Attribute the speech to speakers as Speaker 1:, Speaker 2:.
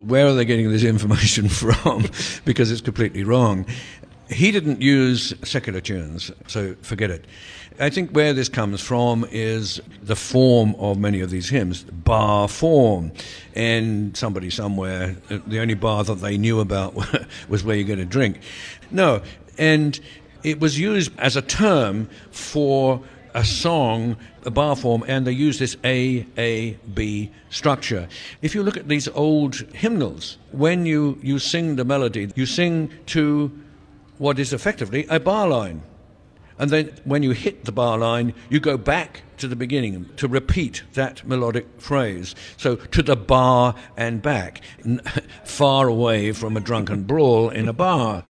Speaker 1: where are they getting this information from? Because it's completely wrong. He didn't use secular tunes, so forget it. I think where this comes from is the form of many of these hymns, bar form. And somebody somewhere, the only bar that they knew about was where you get a drink. No, and it was used as a term for a song, a bar form, and they use this A-A-B structure. If you look at these old hymnals, when you sing the melody, you sing to what is effectively a bar line. And then when you hit the bar line, you go back to the beginning to repeat that melodic phrase. So to the bar and back, far away from a drunken brawl in a bar.